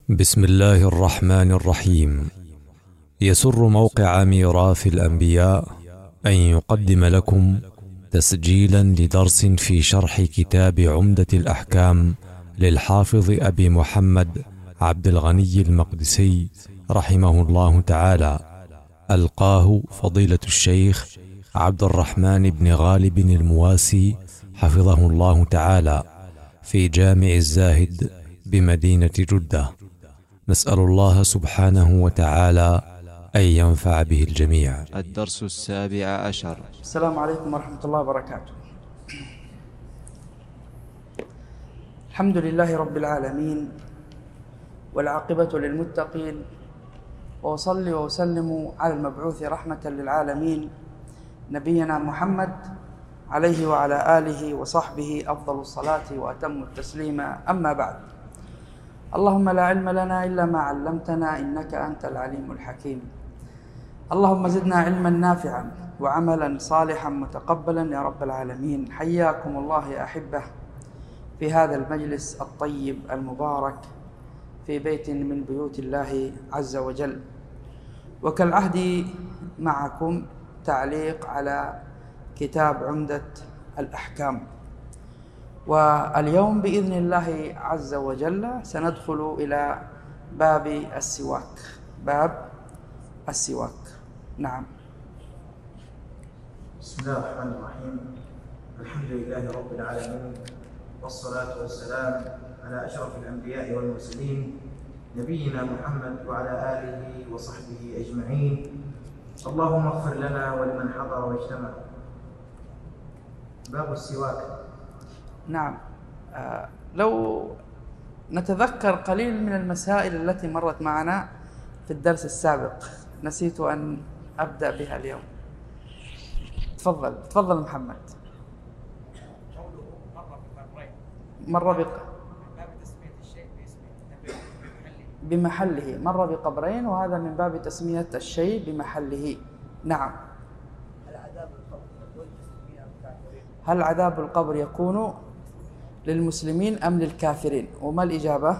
بسم الله الرحمن الرحيم. يسر موقع ميراث الأنبياء أن يقدم لكم تسجيلا لدرس في شرح كتاب عمدة الأحكام للحافظ أبي محمد عبد الغني المقدسي رحمه الله تعالى، ألقاه فضيلة الشيخ عبد الرحمن بن غالب المواسي حفظه الله تعالى في جامع الزاهد بمدينة جدة. نسأل الله سبحانه وتعالى أن ينفع به الجميع. الدرس 17. السلام عليكم ورحمة الله وبركاته. الحمد لله رب العالمين، والعاقبة للمتقين، وأصلي وأسلم على المبعوث رحمة للعالمين نبينا محمد عليه وعلى آله وصحبه أفضل الصلاة وأتم التسليم، أما بعد. اللهم لا علم لنا إلا ما علمتنا إنك أنت العليم الحكيم. اللهم زدنا علما نافعا وعملا صالحا متقبلا يا رب العالمين. حياكم الله يا أحبة في هذا المجلس الطيب المبارك في بيت من بيوت الله عز وجل، وكالعهد معكم تعليق على كتاب عمدة الأحكام. واليوم بإذن الله عز وجل سندخل إلى باب السواك. باب السواك. نعم. بسم الله الرحمن الرحيم. الحمد لله رب العالمين، والصلاة والسلام على أشرف الأنبياء والمرسلين نبينا محمد وعلى آله وصحبه أجمعين. اللهم اغفر لنا ولمن حضر واجتمع. باب السواك. نعم. لو نتذكر قليل من المسائل التي مرت معنا في الدرس السابق، نسيت أن أبدأ بها اليوم. تفضل محمد. مر بمحله، مر بقبرين، وهذا من باب تسمية الشيء بمحله. نعم. هل عذاب القبر يكون للمسلمين أم للكافرين؟ وما الإجابة؟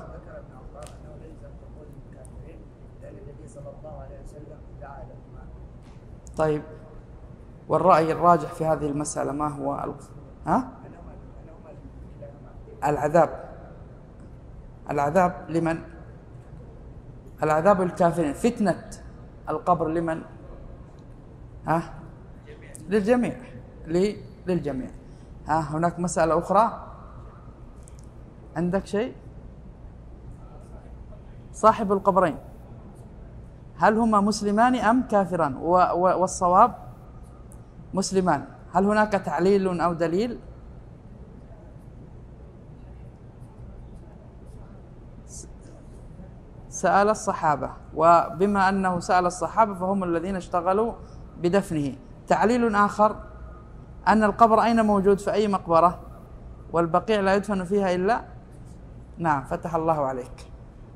طيب، والرأي الراجح في هذه المسألة ما هو؟ العذاب لمن؟ العذاب الكافرين. فتنة القبر لمن؟ للجميع. للجميع. هناك مسألة أخرى؟ عندك شيء؟ صاحب القبرين هل هما مسلمان أم كافران؟ والصواب مسلمان. هل هناك تعليل أو دليل؟ سأل الصحابة، وبما أنه سأل الصحابة فهم الذين اشتغلوا بدفنه. تعليل آخر أن القبر أين موجود؟ في أي مقبرة؟ والبقيع لا يدفن فيها إلا. نعم، فتح الله عليك.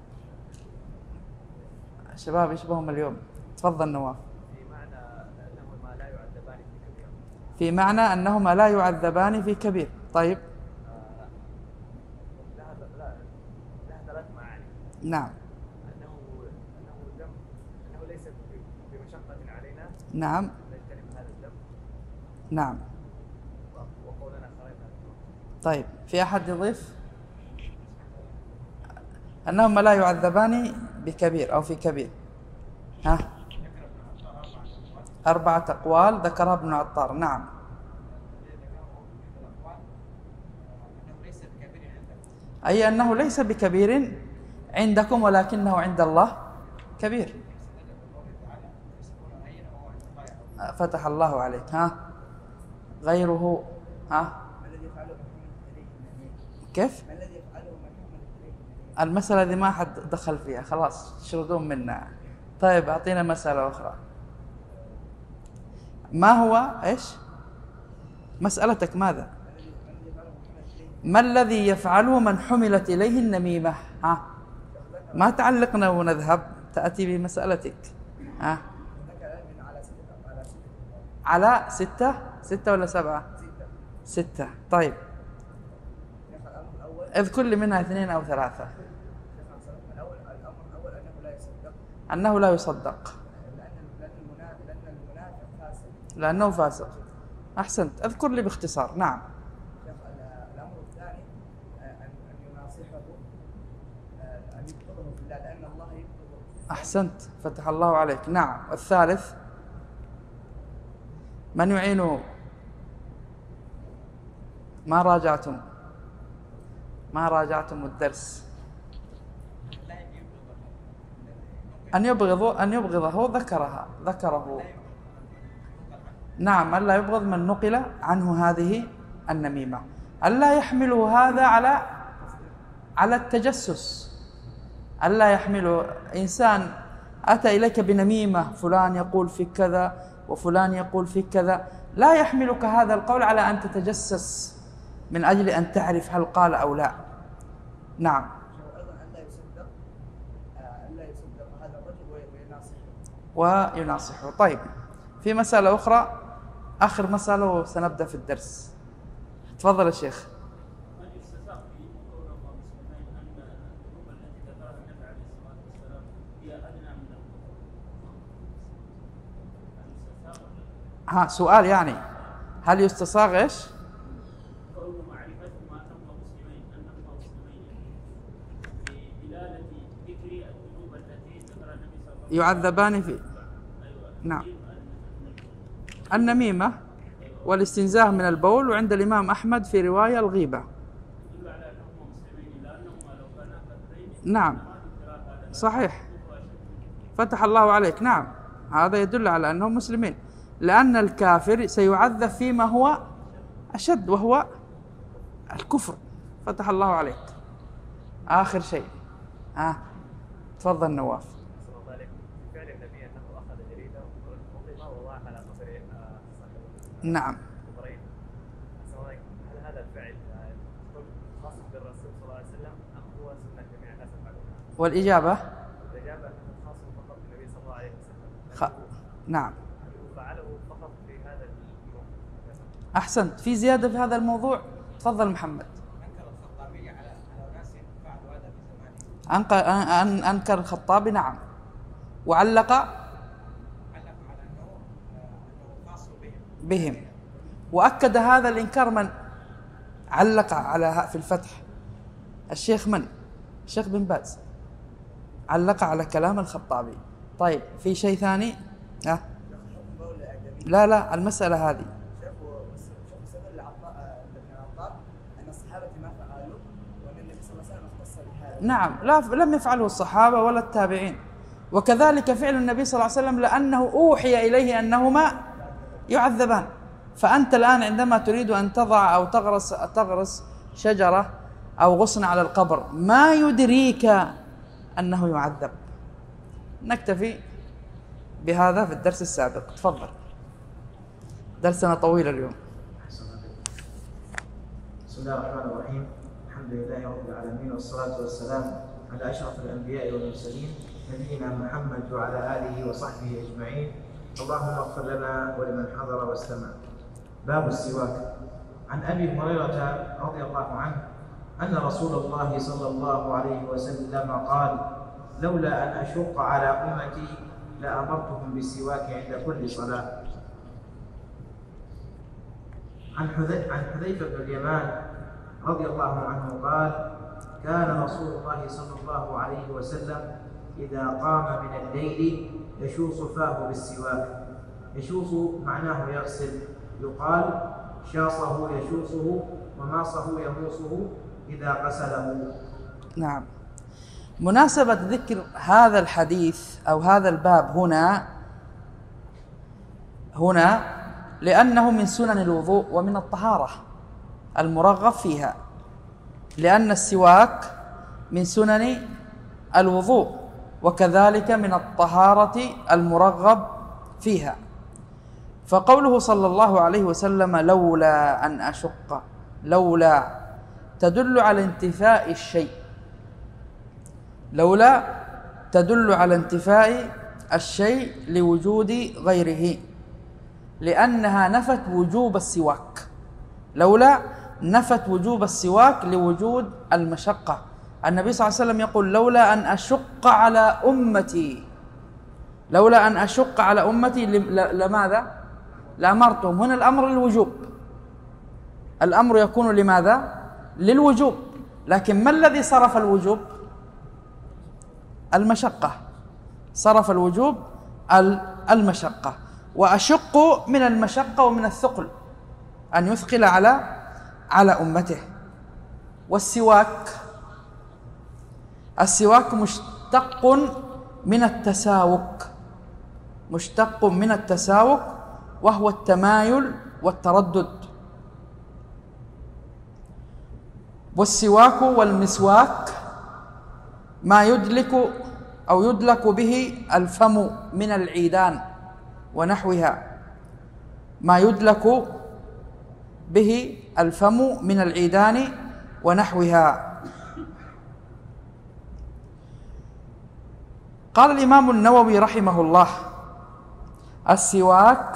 شباب يشبههم اليوم. تفضل نواف. في معنى أنهما لا يعذبان في كبير. طيب. لها ثلاث معاني. نعم. أنه ليس بمشقة علينا. نعم. نجتنب هذا الذنب. نعم. وقولنا خرجنا. طيب، في أحد يضيف؟ أنهما لا يعذبان بكبير أو في كبير. 4 أقوال ذكرها ابن عطار. نعم. أي أنه ليس بكبير عندكم ولكنه عند الله كبير. فتح الله عليك. غيره. كيف؟ المسألة دي ما حد دخل فيها، خلاص شردون منا. طيب، أعطينا مسألة أخرى. ما هو إيش مسألتك؟ ماذا؟ ما الذي يفعله من حملت إليه النميمة؟ ما تعلقنا ونذهب، تأتي بمسألتك. على 6 ولا 7؟ 6. طيب، اذكر لي منها 2 أو 3. الأمر الأول أنه لا يصدق، أنه لا يصدق لأن المنافق فاسق. لأنه فاسق. أحسنت، أذكر لي باختصار. نعم. الأمر الثاني أن يناصحه، أن يبغضه في الله، لأن الله يبغضه. أحسنت، فتح الله عليك. نعم. الثالث من يعين؟ ما راجعتم الدرس. أن يبغضه ذكره. نعم، ألا يبغض من نقل عنه هذه النميمة، ألا يحمله هذا على التجسس، ألا يحمله إنسان أتى إليك بنميمة، فلان يقول في كذا وفلان يقول في كذا، لا يحملك هذا القول على أن تتجسس من أجل أن تعرف هل قال أو لا. نعم. أيضا أن لا يصدق هذا الرجل ويناصحه. طيب، في مسألة أخرى، آخر مسألة وسنبدأ في الدرس. تفضل يا شيخ. سؤال يعني، هل يستصاغ ايش؟ يعذبان في. نعم. النميمة والاستنزاه من البول، وعند الإمام أحمد في رواية الغيبة. نعم صحيح، فتح الله عليك. نعم، هذا يدل على أنهم مسلمين، لأن الكافر سيعذب فيما هو أشد وهو الكفر. فتح الله عليك. آخر شيء تفضل نواف. فعل النبي أنه أخذ جريدة ووضعها على قبر نعم. هل هذا الفعل خاص بالرسول صلى الله عليه وسلم أم هو سنة جميع الناس يفعلونها؟ والإجابة أنه خاص فقط بالنبي صلى الله عليه وسلم. نعم. فعله فقط في هذا اليوم. أحسنت، في زيادة في هذا الموضوع. تفضل محمد. أنكر الخطابي على ناس فعلوا هذا في زمانه. أنكر الخطابي. نعم. وعلق على أنه خاص بهم. وأكد هذا الإنكار من علق على في الفتح؟ الشيخ من؟ الشيخ بن باز علق على كلام الخطابي. طيب، في شيء ثاني؟ لا، المسألة هذه. نعم، لم يفعله الصحابة ولا التابعين، وكذلك فعل النبي صلى الله عليه وسلم، لأنه أوحي إليه أنهما يعذبان. فأنت الآن عندما تريد أن تضع أو تغرس شجرة أو غصن على القبر، ما يدريك أنه يعذب. نكتفي بهذا في الدرس السابق. تفضل، درسنا طويل اليوم. بسم الله الرحمن الرحيم. الحمد لله رب العالمين، والصلاة والسلام على أشرف الأنبياء والمرسلين، نبينا محمد وعلى آله وصحبه أجمعين. اللهم اغفر لنا ولمن حضر واستمع. باب السواك. عن أبي هريرة رضي الله عنه أن رسول الله صلى الله عليه وسلم قال: لولا أن أشق على أمتي لأمرتهم بالسواك عند كل صلاة. عن حذيفة بن اليمان رضي الله عنه قال: كان رسول الله صلى الله عليه وسلم إذا قام من الليل يشوص فاه بالسواك. يشوص معناه يغسل، يقال شاصه يشوصه وماصه يموصه إذا غسله. نعم. مناسبة ذكر هذا الحديث أو هذا الباب هنا لأنه من سنن الوضوء ومن الطهارة المرغب فيها، لأن السواك من سنن الوضوء وكذلك من الطهارة المرغب فيها. فقوله صلى الله عليه وسلم لولا أن أشق، لولا تدل على انتفاء الشيء، لولا تدل على انتفاء الشيء لوجود غيره، لأنها نفت وجوب السواك. لولا نفت وجوب السواك لوجود المشقة النبي صلى الله عليه وسلم يقول لولا أن أشق على أمتي، لولا أن أشق على أمتي لماذا؟ لأمرتهم. هنا الأمر للوجوب، الأمر يكون لماذا؟ للوجوب، لكن ما الذي صرف الوجوب؟ المشقة، صرف الوجوب المشقة. وأشق من المشقة ومن الثقل، أن يثقل على أمته. والسواك، السواك مشتق من التساوك، مشتق من التساوك، وهو التمايل والتردد. والسواك والمسواك ما يدلك أو يدلك به الفم من العيدان ونحوها، ما يدلك به الفم من العيدان ونحوها. قال الإمام النووي رحمه الله: السواك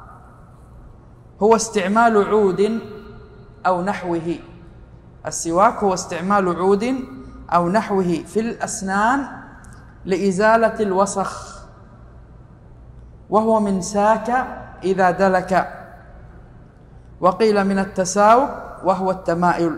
هو استعمال عود أو نحوه، السواك هو استعمال عود أو نحوه في الأسنان لإزالة الوسخ، وهو من ساك إذا دلك. وقيل من التساوك وهو التمايل.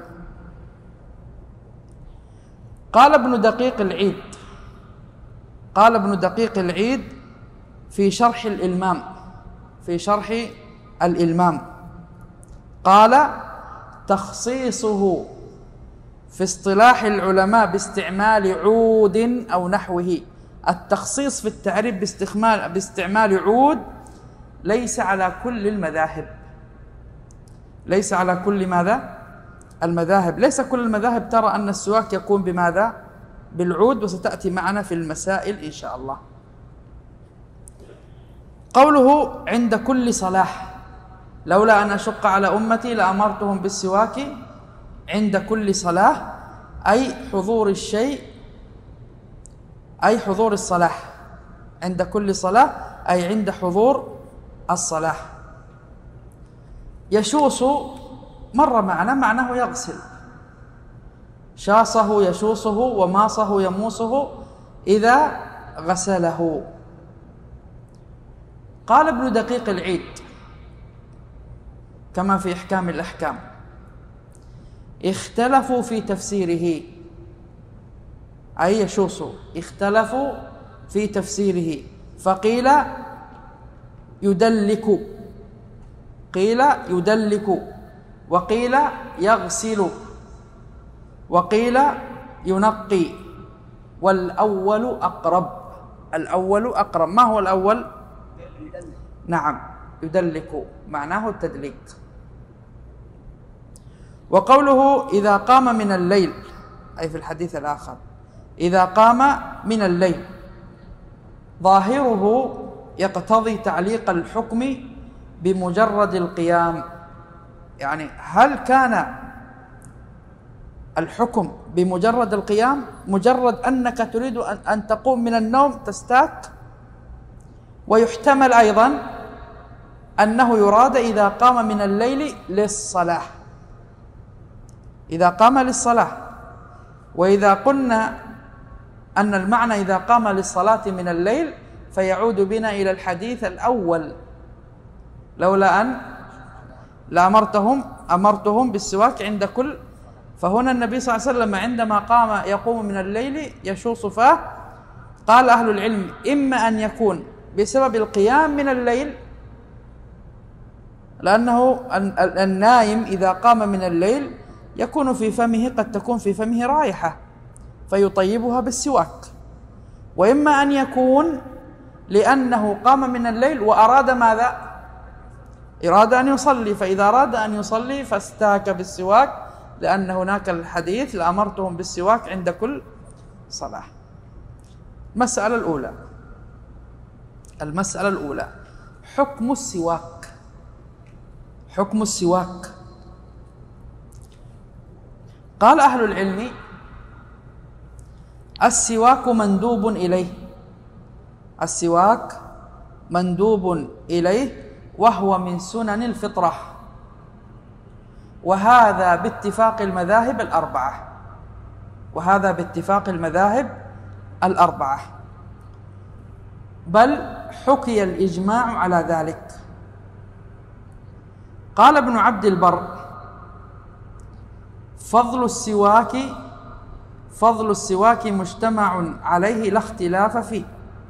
قال ابن دقيق العيد، قال ابن دقيق العيد في شرح الإلمام، في شرح الإلمام، قال: تخصيصه في اصطلاح العلماء باستعمال عود أو نحوه. التخصيص في التعريف باستعمال عود ليس على كل المذاهب، ليس على كل ماذا؟ المذاهب. ليس كل المذاهب ترى أن السواك يكون بماذا؟ بالعود، وستأتي معنا في المسائل إن شاء الله. قوله عند كل صلاة: لولا أن أشق على أمتي لأمرتهم بالسواك عند كل صلاة، أي حضور الشيء، أي حضور الصلاة، عند كل صلاة أي عند حضور الصلاة. يشوص مر معنا، معناه يغسل، شاصه يشوصه وماصه يموسه إذا غسله. قال ابن دقيق العيد كما في إحكام الأحكام: اختلفوا في تفسيره، أي يشوص، اختلفوا في تفسيره، فقيل يدلك، قيل يدلك، وقيل يغسل، وقيل ينقي، والأول أقرب، الأول أقرب. ما هو الأول؟ نعم، يدلك، معناه التدليك. وقوله إذا قام من الليل، أي في الحديث الآخر إذا قام من الليل، ظاهره يقتضي تعليق الحكم بمجرد القيام. يعني هل كان الحكم بمجرد القيام، مجرد أنك تريد أن تقوم من النوم تستاك؟ ويحتمل أيضا أنه يراد إذا قام من الليل للصلاة، إذا قام للصلاة. وإذا قلنا أن المعنى إذا قام للصلاة من الليل فيعود بنا إلى الحديث الأول: لولا أن لأمرتهم بالسواك عند كل. فهنا النبي صلى الله عليه وسلم عندما قام يقوم من الليل يشوص فاه، قال أهل العلم: إما أن يكون بسبب القيام من الليل، لأنه النائم إذا قام من الليل يكون في فمه، قد تكون في فمه رائحة فيطيبها بالسواك، وإما أن يكون لأنه قام من الليل وأراد ماذا؟ أراد أن يصلي، فإذا أراد أن يصلي فاستاك بالسواك، لأن هناك الحديث لأمرتهم بالسواك عند كل صلاة. المسألة الأولى، المسألة الأولى: حكم السواك. حكم السواك. قال أهل العلم: السواك مندوب إليه، السواك مندوب إليه، وهو من سنن الفطرة، وهذا باتفاق المذاهب الأربعة، وهذا باتفاق المذاهب الأربعة، بل حكي الإجماع على ذلك. قال ابن عبد البر: فضل السواك مجتمع عليه لا اختلاف فيه.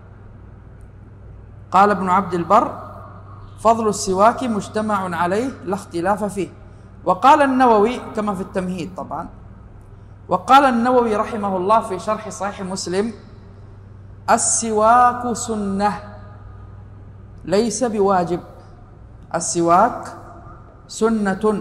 قال ابن عبد البر: فضل السواك مجتمع عليه لا اختلاف فيه. وقال النووي كما في التمهيد طبعا، وقال النووي رحمه الله في شرح صحيح مسلم: السواك سنة ليس بواجب. السواك سنة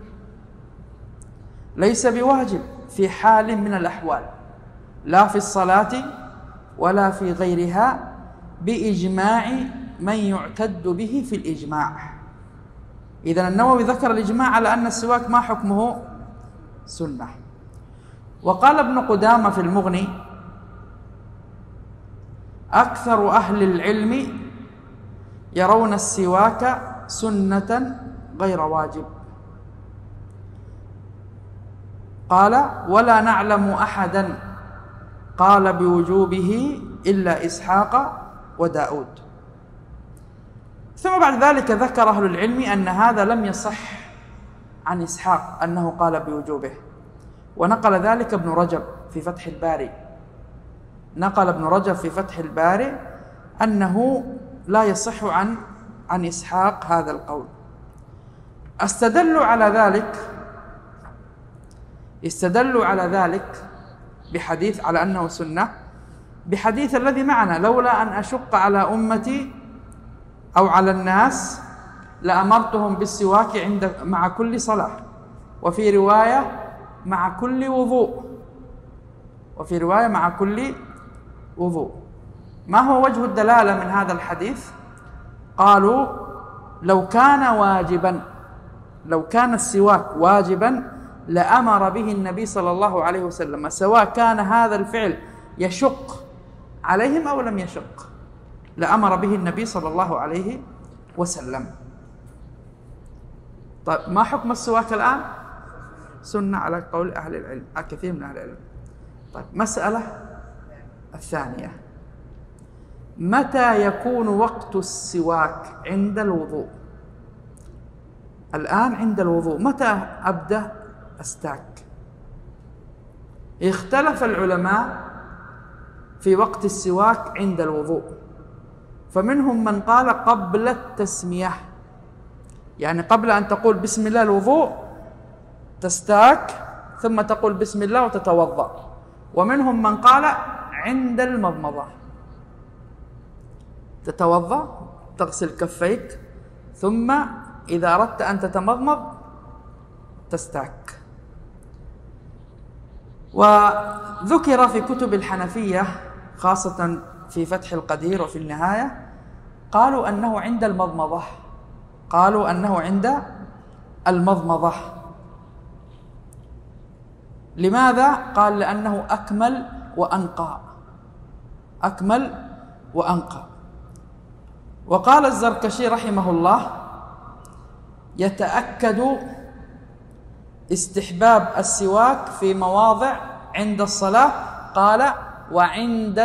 ليس بواجب في حال من الأحوال، لا في الصلاة ولا في غيرها، بإجماع من يعتد به في الإجماع. إذن النووي ذكر الإجماع على أن السواك ما حكمه سنة. وقال ابن قدامة في المغني: أكثر أهل العلم يرون السواك سنة غير واجب. قال: ولا نعلم أحدا قال بوجوبه إلا إسحاق وداود. ثم بعد ذلك ذكر أهل العلم أن هذا لم يصح عن إسحاق أنه قال بوجوبه، ونقل ذلك ابن رجب في فتح الباري. نقل ابن رجب في فتح الباري أنه لا يصح عن إسحاق هذا القول. استدلوا على ذلك بحديث على أنه سنة، بحديث الذي معنا: لولا أن أشق على أمتي أو على الناس لأمرتهم بالسواك مع كل صلاة، وفي رواية مع كل وضوء. ما هو وجه الدلالة من هذا الحديث؟ قالوا: لو كان السواك واجبا لأمر به النبي صلى الله عليه وسلم، سواء كان هذا الفعل يشق عليهم أو لم يشق، لأمر به النبي صلى الله عليه وسلم. طيب، ما حكم السواك الآن؟ سنة على قول أهل العلم، كثير من أهل العلم. طيب، مسألة الثانية: متى يكون وقت السواك عند الوضوء؟ الآن عند الوضوء، متى أبدأ أستاك؟ اختلف العلماء في وقت السواك عند الوضوء، فمنهم من قال قبل التسمية، يعني قبل أن تقول بسم الله الوضوء تستاك، ثم تقول بسم الله وتتوضأ. ومنهم من قال عند المضمضة، تتوضأ، تغسل كفيك، ثم إذا أردت أن تتمضمض تستاك. وذكر في كتب الحنفية خاصة في فتح القدير وفي النهاية قالوا أنه عند المضمضة. لماذا؟ قال: لأنه أكمل وأنقى. وقال الزركشي رحمه الله: يتأكد استحباب السواك في مواضع عند الصلاة، قال: وعند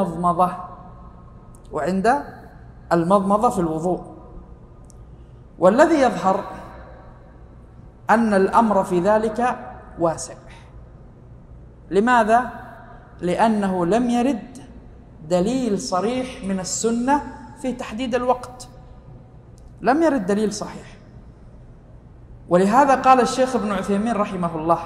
المضمضة في الوضوء. والذي يظهر أن الأمر في ذلك واسع. لماذا؟ لأنه لم يرد دليل صريح من السنة في تحديد الوقت، لم يرد دليل صحيح. ولهذا قال الشيخ ابن عثيمين رحمه الله،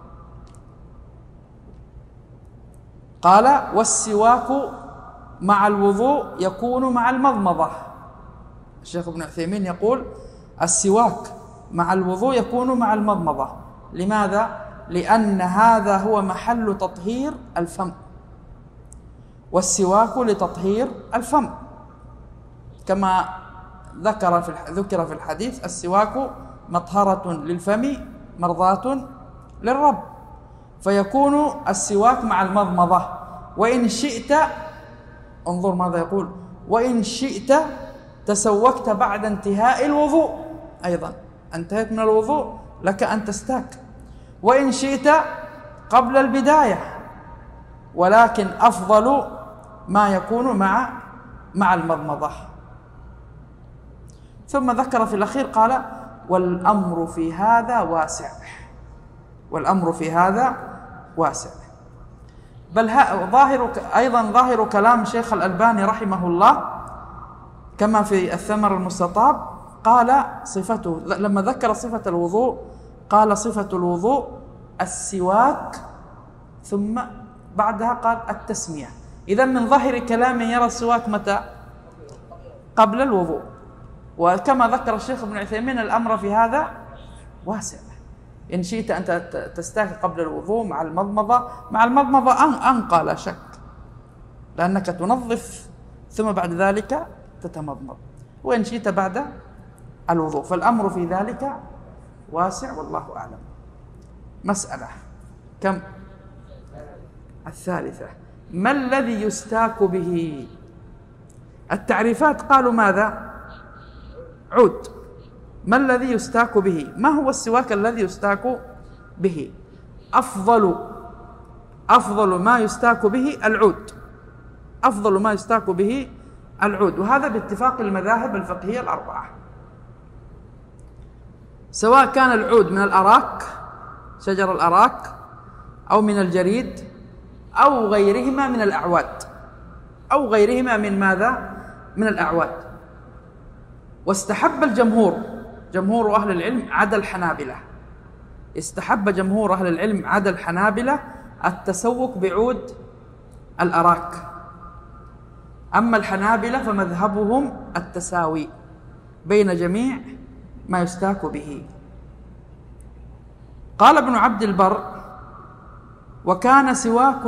قال: والسواك مع الوضوء يكون مع المضمضة. الشيخ ابن عثيمين يقول: السواك مع الوضوء يكون مع المضمضة. لماذا؟ لأن هذا هو محل تطهير الفم، والسواك لتطهير الفم، كما ذكر في الحديث: السواك مطهرة للفم مرضاة للرب. فيكون السواك مع المضمضة. وإن شئت، انظر ماذا يقول: وإن شئت تسوكت بعد انتهاء الوضوء، أيضا انتهيت من الوضوء لك أن تستاك. وإن شئت قبل البداية ولكن أفضل ما يكون مع المضمضة. ثم ذكر في الأخير قال والأمر في هذا واسع، والأمر في هذا واسع. بل ظاهر كلام شيخ الألباني رحمه الله كما في الثمر المستطاب، قال صفته لما ذكر صفة الوضوء قال صفة الوضوء السواك، ثم بعدها قال التسمية. إذن من ظاهر كلامه يرى السواك متى؟ قبل الوضوء. وكما ذكر الشيخ ابن عثيمين الأمر في هذا واسع، إن شئت أن تستاك قبل الوضوء مع المضمضة أنقى لا شك، لأنك تنظف ثم بعد ذلك تتمضمض، وإن شئت بعد الوضوء، فالأمر في ذلك واسع والله أعلم. مسألة كم؟ الثالثة، ما الذي يستاك به؟ التعريفات قالوا ماذا؟ عود. ما الذي يستاك به؟ ما هو السواك الذي يستاك به؟ أفضل ما يستاك به العود، أفضل ما يستاك به العود، وهذا باتفاق المذاهب الفقهية الأربعة، سواء كان العود من الأراك، شجر الأراك، أو من الجريد، أو غيرهما من الأعواد، أو غيرهما من ماذا؟ من الأعواد. واستحب جمهور أهل العلم عدا الحنابلة، استحب جمهور أهل العلم عدا الحنابلة التسوك بعود الأراك. أما الحنابلة فمذهبهم التساوي بين جميع ما يستاك به. قال ابن عبد البر: وكان سواك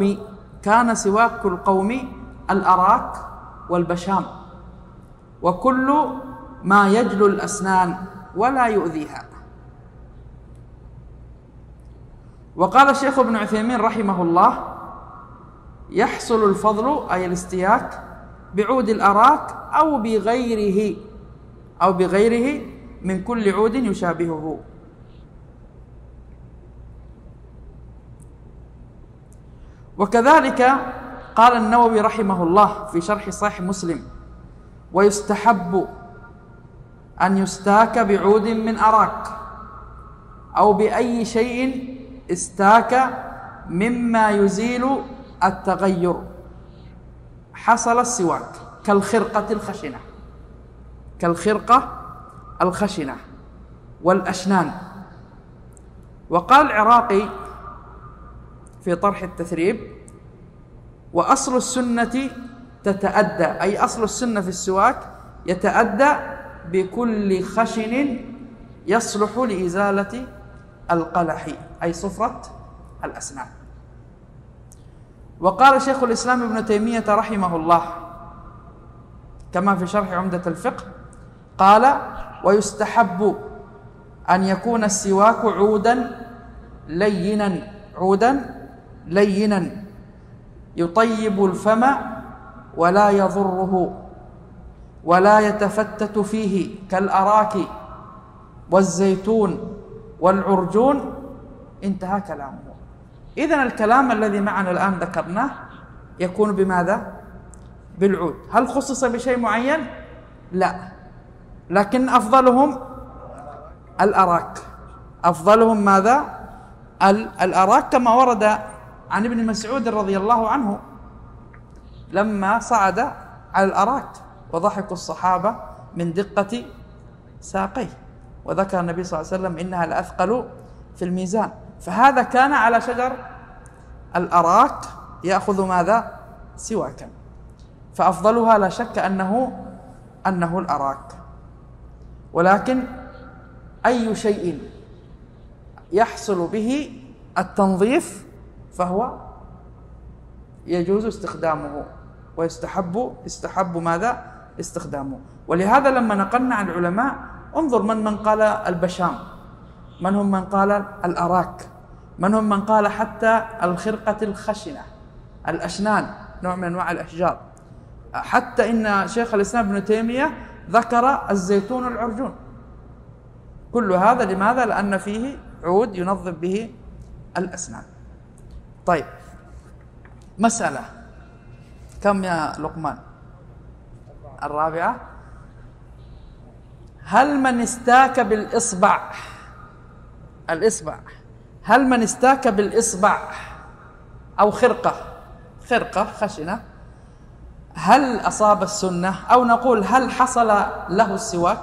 القوم الأراك والبشام، وكل ما يجلو الأسنان ولا يؤذيها. وقال الشيخ ابن عثيمين رحمه الله: يحصل الفضل أي الاستياك بعود الأراك أو بغيره من كل عود يشابهه. وكذلك قال النووي رحمه الله في شرح صحيح مسلم: ويستحب أن يستاك بعود من أراك أو بأي شيء استاك مما يزيل التغير حصل السواك، كالخرقة الخشنة والأشنان. وقال العراقي في طرح التثريب: وأصل السنة تتأدى، أي أصل السنة في السواك يتأدى بكل خشن يصلح لإزالة القلح، أي صفرة الأسنان. وقال شيخ الإسلام ابن تيمية رحمه الله كما في شرح عمدة الفقه، قال: ويستحب أن يكون السواك عودا لينا يطيب الفم ولا يضره ولا يتفتت فيه كالأراك والزيتون والعرجون. انتهى كلامه. إذن الكلام الذي معنا الآن ذكرناه يكون بماذا؟ بالعود. هل خصص بشيء معين؟ لا، لكن أفضلهم الأراك، أفضلهم ماذا؟ الأراك، كما ورد عن ابن مسعود رضي الله عنه لما صعد على الأراك وضحك الصحابة من دقة ساقيه، وذكر النبي صلى الله عليه وسلم: إنها لأثقل في الميزان. فهذا كان على شجر الأراك يأخذ ماذا؟ سواكا. فأفضلها لا شك أنه الأراك. ولكن أي شيء يحصل به التنظيف فهو يجوز استخدامه، ويستحب ماذا؟ استخدامه. ولهذا لما نقلنا عن العلماء انظر من قال البشام، من هم من قال الأراك، من هم من قال حتى الخرقة الخشنة، الأشنان، نوع من أنواع الأشجار، حتى إن شيخ الإسلام ابن تيمية ذكر الزيتون والعرجون. كل هذا لماذا؟ لأن فيه عود ينظف به الأسنان. طيب، مسألة. كم يا لقمان؟ الرابعة. هل من استاك بالإصبع، هل من استاك بالإصبع أو خرقة خشنة، هل أصاب السنة؟ أو نقول هل حصل له السواك؟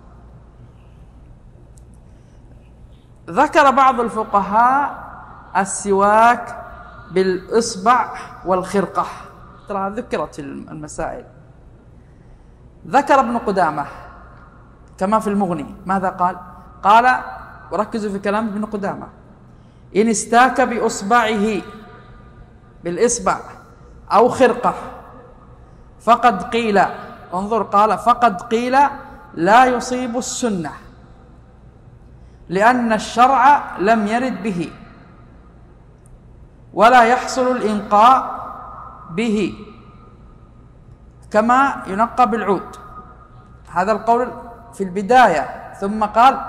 ذكر بعض الفقهاء السواك بالإصبع والخرقة، ترى ذكرت المسائل. ذكر ابن قدامة كما في المغني، ماذا قال؟ قال، وركزوا في كلام ابن قدامة: إن استاك بإصبعه بالإصبع أو خرقة فقد قيل، انظر، قال فقد قيل لا يصيب السنة لأن الشرع لم يرد به ولا يحصل الإنقاء به كما ينقى بالعود. هذا القول في البداية. ثم قال: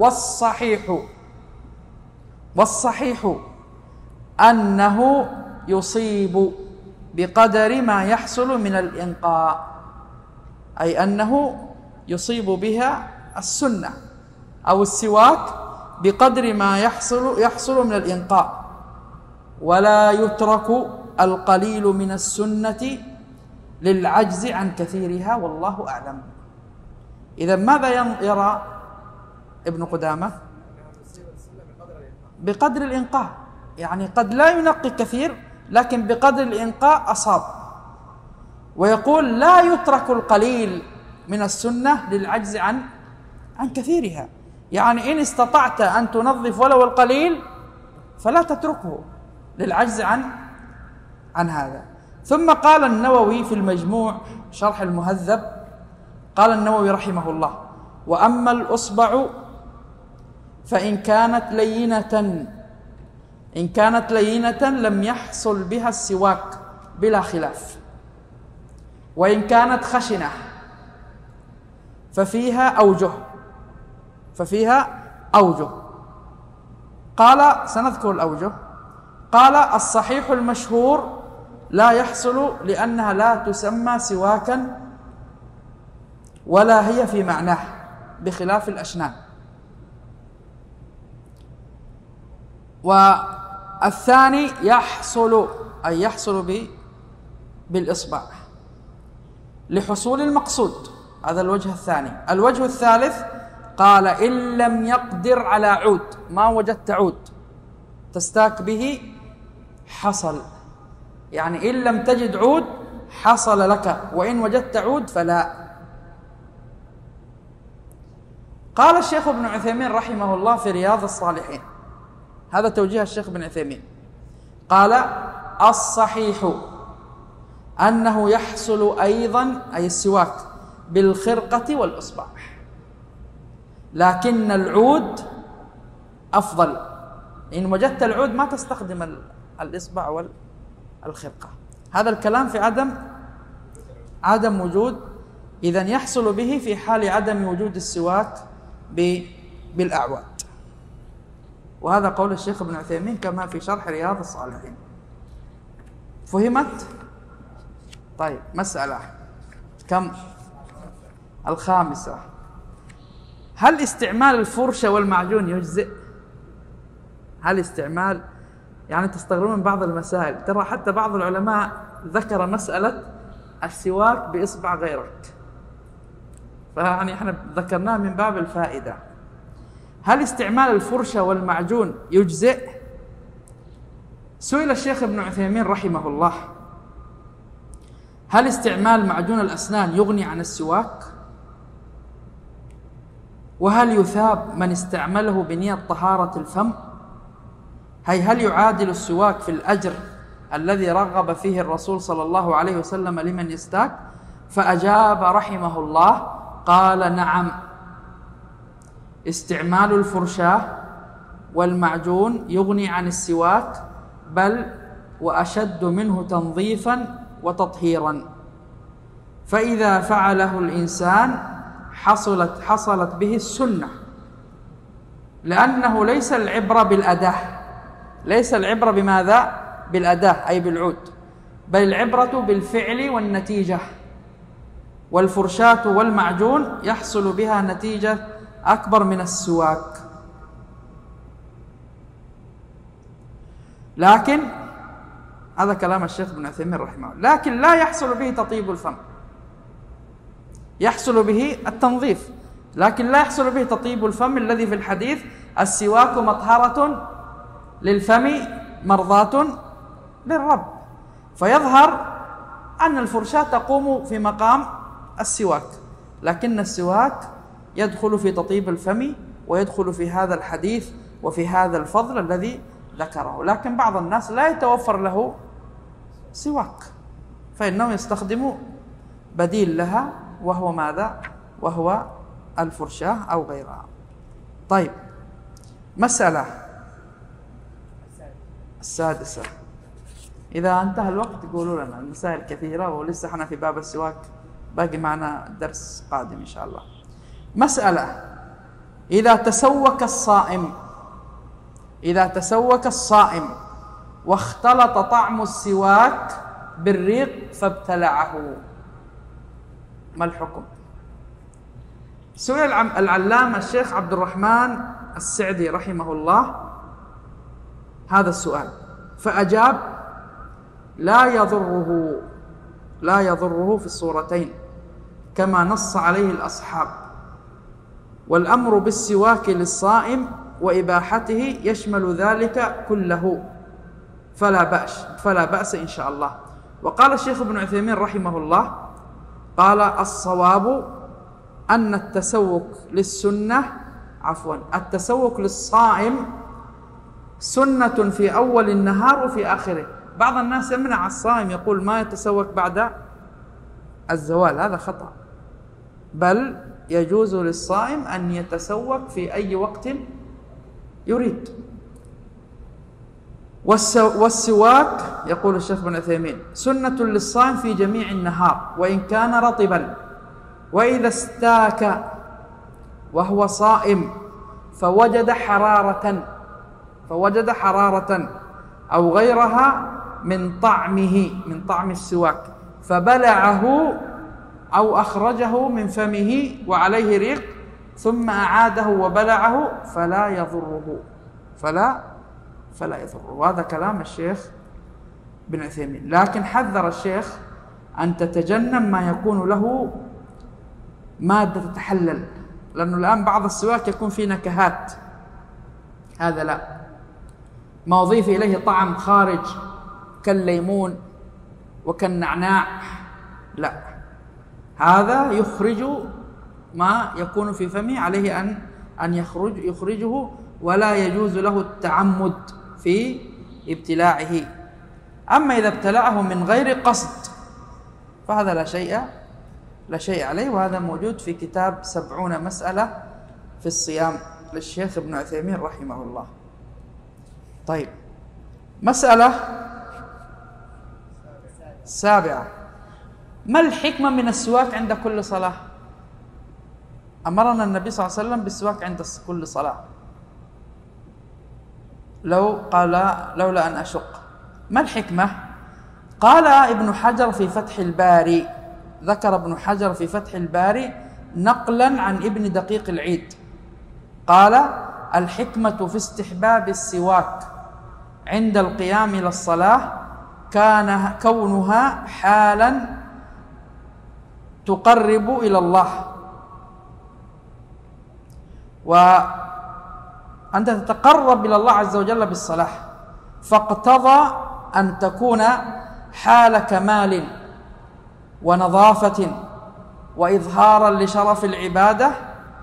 والصحيح أنه يصيب بقدر ما يحصل من الإنقاء، أي أنه يصيب بها السنة أو السواك بقدر ما يحصل من الإنقاء، ولا يترك القليل من السنة للعجز عن كثيرها، والله أعلم. إذا ماذا يرى ابن قدامة؟ بقدر الإنقاء، يعني قد لا ينقي كثير لكن بقدر الإنقاء أصاب. ويقول لا يترك القليل من السنة للعجز عن كثيرها، يعني إن استطعت أن تنظف ولو القليل فلا تتركه للعجز عن هذا. ثم قال النووي في المجموع شرح المهذب، قال النووي رحمه الله: وأما الأصبع فإن كانت لينة لم يحصل بها السواك بلا خلاف، وإن كانت خشنة ففيها أوجه. قال: سنذكر الأوجه. قال: الصحيح المشهور لا يحصل لأنها لا تسمى سواكا ولا هي في معناه بخلاف الأشنان. والثاني يحصل بالإصبع لحصول المقصود. هذا الوجه الثاني. الوجه الثالث قال: إن لم يقدر على عود، ما وجدت عود تستاك به حصل، يعني إن لم تجد عود حصل لك، وإن وجدت عود فلا. قال الشيخ ابن عثيمين رحمه الله في رياض الصالحين، هذا توجيه الشيخ ابن عثيمين، قال: الصحيح أنه يحصل أيضا، أي السواك، بالخرقة والإصبع، لكن العود أفضل. إن وجدت العود ما تستخدم الإصبع والخرقة. هذا الكلام في عدم وجود، إذن يحصل به في حال عدم وجود السواك بالأعواد. وهذا قول الشيخ ابن عثيمين كما في شرح رياض الصالحين. فهمت؟ طيب، مسألة كم؟ الخامسة: هل استعمال الفرشة والمعجون يجزئ؟ هل استعمال، يعني تستغربون من بعض المسائل، ترى حتى بعض العلماء ذكر مسألة السواك بإصبع غيرك، فيعني احنا ذكرناه من باب الفائدة. هل استعمال الفرشة والمعجون يجزئ؟ سئل الشيخ ابن عثيمين رحمه الله: هل استعمال معجون الأسنان يغني عن السواك؟ وهل يثاب من استعمله بنية طهارة الفم؟ هل يعادل السواك في الأجر الذي رغب فيه الرسول صلى الله عليه وسلم لمن يستاك؟ فأجاب رحمه الله قال: نعم، استعمال الفرشاة والمعجون يغني عن السواك، بل وأشد منه تنظيفا وتطهيرا، فإذا فعله الإنسان حصلت به السنة، لأنه ليس العبرة بالأداة، ليس العبرة بماذا؟ بالأداة، أي بالعود، بل العبرة بالفعل والنتيجة، والفرشاة والمعجون يحصل بها نتيجة أكبر من السواك. لكن هذا كلام الشيخ ابن عثيمين رحمه الله، لكن لا يحصل به تطيب الفم، يحصل به التنظيف، لكن لا يحصل به تطيب الفم الذي في الحديث: السواك مطهرة للفم مرضاة للرب. فيظهر أن الفرشاة تقوم في مقام السواك، لكن السواك يدخل في تطيب الفم ويدخل في هذا الحديث وفي هذا الفضل الذي ذكره. لكن بعض الناس لا يتوفر له سواك، فإنه يستخدم بديل لها، وهو ماذا؟ وهو الفرشاة أو غيرها. طيب، مسألة السادسة. إذا انتهى الوقت قولوا لنا، المسائل كثيرة ولسه احنا في باب السواك، باقي معنا درس قادم إن شاء الله. مسألة: إذا تسوك الصائم واختلط طعم السواك بالريق فابتلعه، ما الحكم؟ سئل العلامة الشيخ عبد الرحمن السعدي رحمه الله هذا السؤال، فأجاب: لا يضره في الصورتين كما نص عليه الأصحاب، والأمر بالسواك للصائم وإباحته يشمل ذلك كله، فلا بأس إن شاء الله. وقال الشيخ ابن عثيمين رحمه الله: قال: الصواب أن التسوك التسوك للصائم سنة في أول النهار وفي آخره. بعض الناس يمنع الصائم، يقول ما يتسوك بعد الزوال، هذا خطأ، بل يجوز للصائم أن يتسوك في أي وقت يريد. والسواك يقول الشيخ بن عثيمين سنة للصائم في جميع النهار وإن كان رطبا، وإذا استاك وهو صائم فوجد حرارة أو غيرها من طعم السواك فبلعه أو أخرجه من فمه وعليه ريق ثم أعاده وبلعه فلا يضره. وهذا كلام الشيخ بن عثيمين. لكن حذر الشيخ أن تتجنب ما يكون له مادة تتحلل، لأنه الآن بعض السواك يكون فيه نكهات، هذا لا، ما أضيف إليه طعم خارج كالليمون وكالنعناع، لا، هذا يخرج ما يكون في فمه، عليه أن يخرجه، ولا يجوز له التعمد في ابتلاعه. أما إذا ابتلعه من غير قصد فهذا لا شيء عليه، وهذا موجود في كتاب 70 مسألة في الصيام للشيخ ابن عثيمين رحمه الله. طيب، مسألة 7: ما الحكمة من السواك عند كل صلاة؟ أمرنا النبي صلى الله عليه وسلم بالسواك عند كل صلاة، لولا أن أشق. ما الحكمة؟ قال ابن حجر في فتح الباري، ذكر ابن حجر في فتح الباري نقلا عن ابن دقيق العيد، قال: الحكمة في استحباب السواك عند القيام إلى الصلاة كونها حالا تقرب إلى الله، وأنت تتقرب إلى الله عز وجل بالصلاة، فاقتضى أن تكون حال كمال ونظافة وإظهارا لشرف العبادة.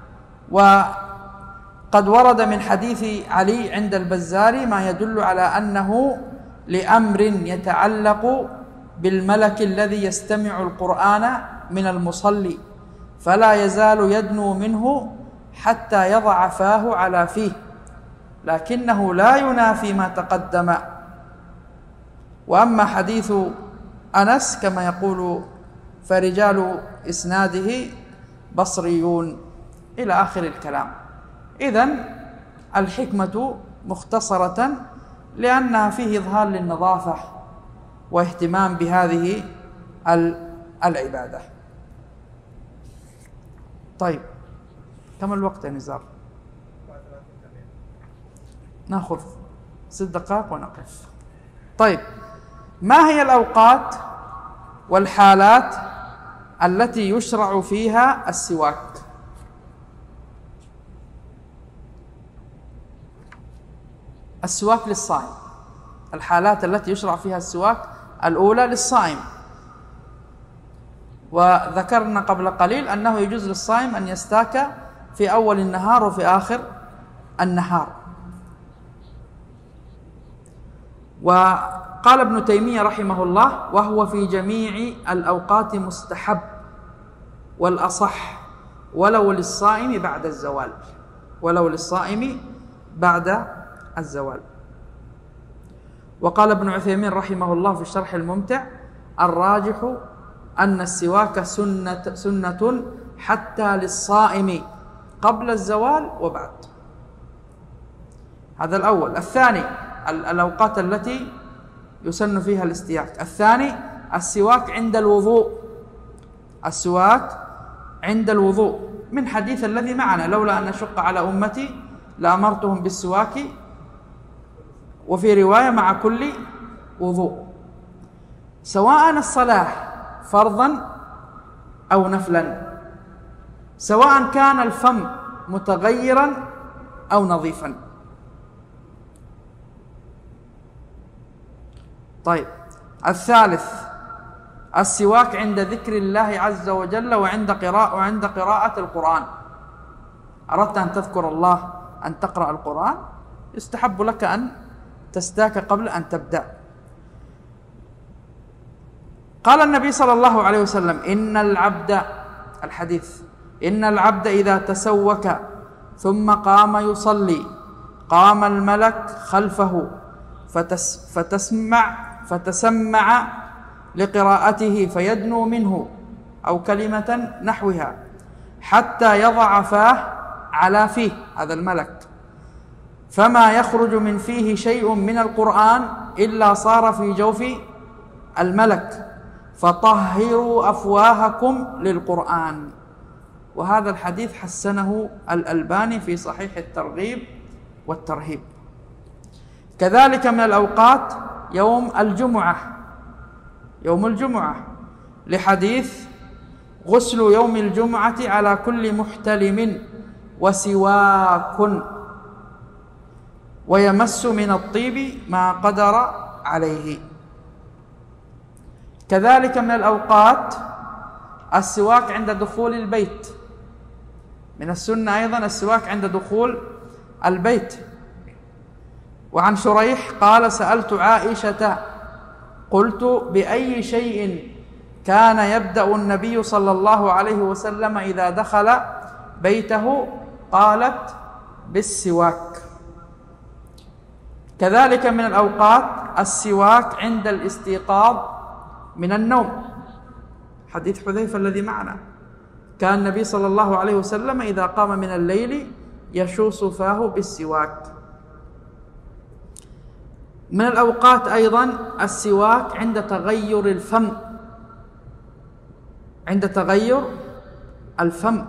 وقد ورد من حديث علي عند البزار ما يدل على أنه لأمر يتعلق بالملك الذي يستمع القرآن من المصلي، فلا يزال يدنو منه حتى يضع فاه على فيه، لكنه لا ينافي ما تقدم. وأما حديث أنس كما يقول فرجال إسناده بصريون، إلى آخر الكلام. إذن الحكمة مختصرة لأنها فيه إظهار للنظافة واهتمام بهذه العبادة. طيب، كم الوقت يا نزار؟ نأخذ 6 دقائق ونقف. طيب، ما هي الأوقات والحالات التي يشرع فيها السواك؟ السواك للصائم، الحالات التي يشرع فيها السواك: الأولى للصائم، وذكرنا قبل قليل أنه يجوز للصائم أن يستاك في أول النهار وفي آخر النهار. وقال ابن تيمية رحمه الله: وهو في جميع الأوقات مستحب والأصح ولو للصائم بعد الزوال، ولو للصائم بعد الزوال. وقال ابن عثيمين رحمه الله في الشرح الممتع: الراجح أن السواك سنة حتى للصائم قبل الزوال وبعد. هذا الأول. الثاني الأوقات التي يسن فيها الاستياك. الثاني السواك عند الوضوء، السواك عند الوضوء، من حديث الذي معنا: لولا أن أشق على أمتي لأمرتهم بالسواك، وفي رواية مع كل وضوء، سواء الصلاة فرضا أو نفلا، سواء كان الفم متغيرا أو نظيفا. طيب، الثالث السواك عند ذكر الله عز وجل وعند قراءة القرآن. أردت أن تذكر الله، أن تقرأ القرآن، يستحب لك أن تستاك قبل أن تبدأ. قال النبي صلى الله عليه وسلم: إن العبد، الحديث: إن العبد إذا تسوك ثم قام يصلي قام الملك خلفه فتسمع لقراءته فيدنو منه أو كلمة نحوها حتى يضع فاه على فيه، هذا الملك، فما يخرج من فيه شيء من القرآن إلا صار في جوف الملك، فطهروا أفواهكم للقرآن. وهذا الحديث حسنه الألباني في صحيح الترغيب والترهيب. كذلك من الأوقات يوم الجمعة، يوم الجمعة، لحديث: غسل يوم الجمعة على كل محتلم وسواك ويمس من الطيب ما قدر عليه. كذلك من الأوقات السواك عند دخول البيت، من السنة أيضا السواك عند دخول البيت. وعن شريح قال: سألت عائشة قلت: بأي شيء كان يبدأ النبي صلى الله عليه وسلم إذا دخل بيته؟ قالت: بالسواك. كذلك من الأوقات السواك عند الاستيقاظ من النوم، حديث حذيفة الذي معنا: كان النبي صلى الله عليه وسلم إذا قام من الليل يشوص فاه بالسواك. من الأوقات أيضا السواك عند تغير الفم، عند تغير الفم،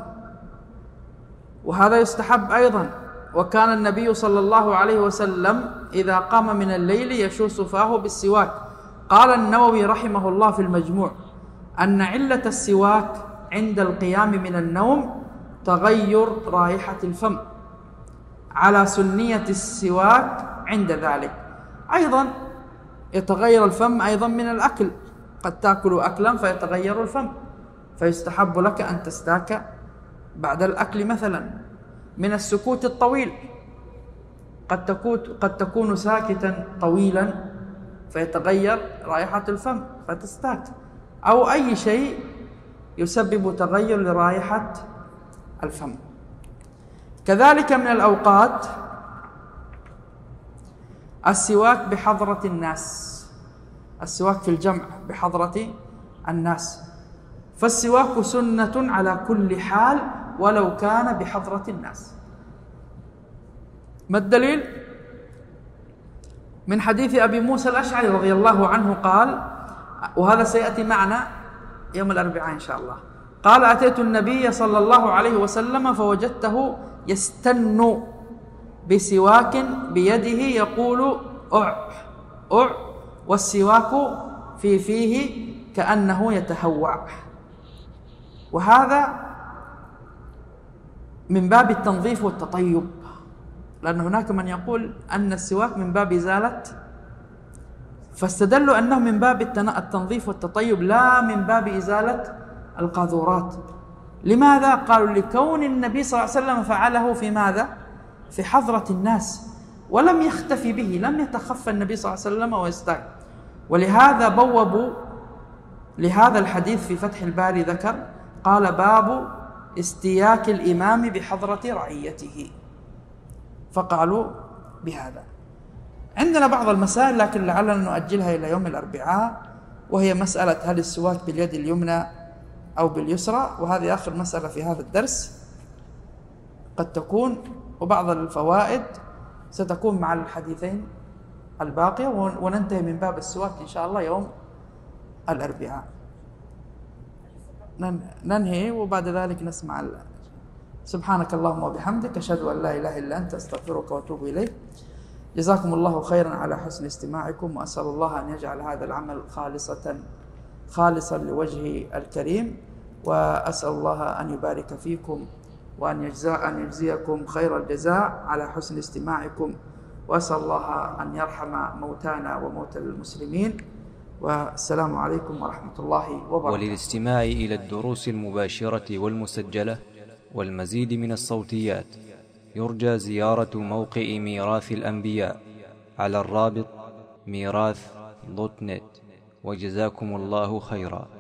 وهذا يستحب أيضا. وكان النبي صلى الله عليه وسلم إذا قام من الليل يشوص فاه بالسواك. قال النووي رحمه الله في المجموع أن علة السواك عند القيام من النوم تغير رائحة الفم، على سنية السواك عند ذلك. أيضا يتغير الفم أيضا من الأكل، قد تأكل أكلا فيتغير الفم، فيستحب لك أن تستاك بعد الأكل مثلا. من السكوت الطويل، قد تكون ساكتا طويلا فيتغير رائحة الفم فتستاك، أو أي شيء يسبب تغير لرائحة الفم. كذلك من الأوقات السواك بحضرة الناس، السواك في الجمع بحضرة الناس، فالسواك سنة على كل حال ولو كان بحضرة الناس. ما الدليل؟ من حديث أبي موسى الأشعري رضي الله عنه قال، وهذا سيأتي معنا يوم الأربعاء إن شاء الله، قال: أتيت النبي صلى الله عليه وسلم فوجدته يستن بسواك بيده يقول أع أع، والسواك في فيه كأنه يتهوع. وهذا من باب التنظيف والتطيب، لأن هناك من يقول أن السواك من باب إزالة، فاستدلوا أنه من باب التنظيف والتطيب لا من باب إزالة القاذورات. لماذا؟ قالوا لكون النبي صلى الله عليه وسلم فعله في ماذا؟ في حضرة الناس، ولم يختفي به، لم يتخفى النبي صلى الله عليه وسلم ويستاك. ولهذا بوبوا لهذا الحديث في فتح الباري، ذكر قال: باب استياك الإمام بحضرة رعيته، فقالوا بهذا. عندنا بعض المسائل لكن لعلنا نؤجلها إلى يوم الأربعاء، وهي مسألة هل السواك باليد اليمنى أو باليسرى، وهذه آخر مسألة في هذا الدرس قد تكون، وبعض الفوائد ستكون مع الحديثين الباقية، وننتهي من باب السواك إن شاء الله يوم الأربعاء. ننهي وبعد ذلك نسمع سبحانك اللهم وبحمدك، أشهد أن لا إله إلا أنت، أستغفرك وأتوب إليك. جزاكم الله خيرا على حسن استماعكم، وأسأل الله أن يجعل هذا العمل خالصا لوجهه الكريم، وأسأل الله أن يبارك فيكم وأن يجزيكم خير الجزاء على حسن استماعكم، وأسأل الله أن يرحم موتانا وموتى المسلمين، والسلام عليكم ورحمة الله وبركاته. وللاستماع إلى الدروس المباشرة والمسجلة والمزيد من الصوتيات يرجى زيارة موقع ميراث الأنبياء على الرابط ميراث.net. وجزاكم الله خيرا.